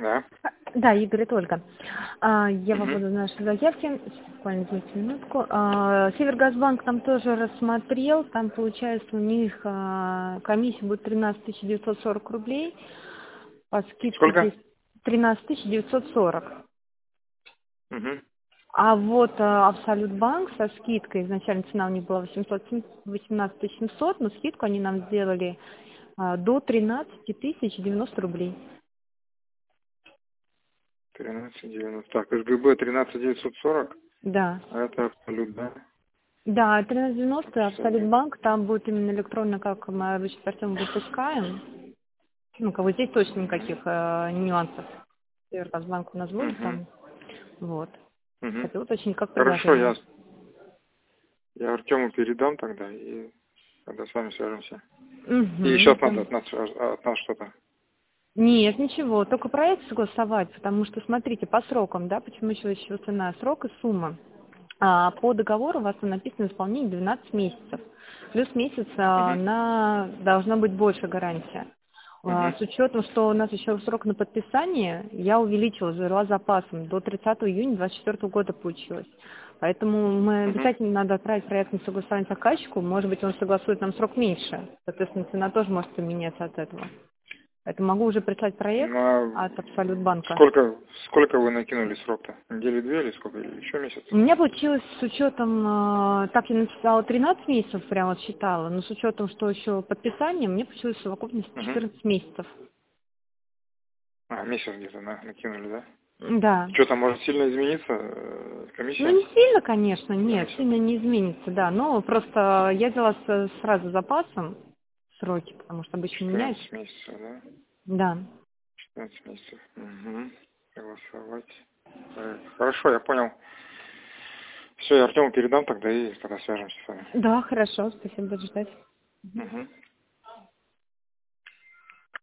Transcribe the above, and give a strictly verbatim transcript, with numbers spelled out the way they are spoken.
Да. Да, Игорь, это Ольга. А, Я Угу. выводу наши заявки. Буквально извините минутку. А, Севергазбанк там тоже рассмотрел. Там получается у них а, комиссия будет тринадцать тысяч девятьсот сорок рублей. По скидке Сколько? здесь тринадцать тысяч девятьсот сорок. Угу. А вот а, Абсолют Банк со скидкой, изначально цена у них была восемьсот восемнадцать тысяч семьсот, но скидку они нам сделали а, до тринадцать тысяч девяносто рублей. тринадцать девяносто. Так, СГБ тринадцать девятьсот сорок. Да. А это абсолют, да? Да, тринадцать девяносто, Абсолют Абсолют. Банк, там будет именно электронно, как мы обычно с Артемом выпускаем. Ну, как бы здесь точно никаких э, нюансов. Севергазбанк у нас будет Угу. там. Вот. Угу. Это уточнить, как Хорошо, я, предложение. я Артему передам тогда и тогда с вами свяжемся. И еще Угу. от нас, от нас, от нас что-то. Нет, ничего, только проект согласовать, потому что, смотрите, по срокам, да, почему еще еще цена, срок и сумма. А, по договору у вас там написано исполнение двенадцать месяцев. Плюс месяц а, Угу. на должна быть больше гарантия. А, Угу. с учетом, что у нас еще срок на подписание, я увеличила, завела запасом, до тридцатого июня двадцать четвёртого года получилось. Поэтому мы Угу. обязательно надо отправить проект на согласование заказчику, может быть, он согласует нам срок меньше, соответственно, цена тоже может поменяться от этого. Поэтому могу уже прислать проект Ну, а от Абсолют Банка. сколько, сколько вы накинули срок-то? Недели две или сколько? Или еще месяц? У меня получилось с учетом, э, так я написала тринадцать месяцев, прямо вот считала, но с учетом, что еще подписание, мне получилось в совокупности Угу. четырнадцать месяцев. А, месяц где-то на, накинули, да? Да. Что там может сильно измениться э, Ну, комиссия? не сильно, конечно, За нет, месяц? сильно не изменится, да. Но просто я взяла с- сразу запасом сроки, потому что обычно меняется. четырнадцать месяцев, да? Да. четырнадцать месяцев. Угу. Согласовать. Так, хорошо, я понял. Все, я Артему передам тогда и тогда свяжемся с вами. Да, хорошо, спасибо, буду ждать. Угу.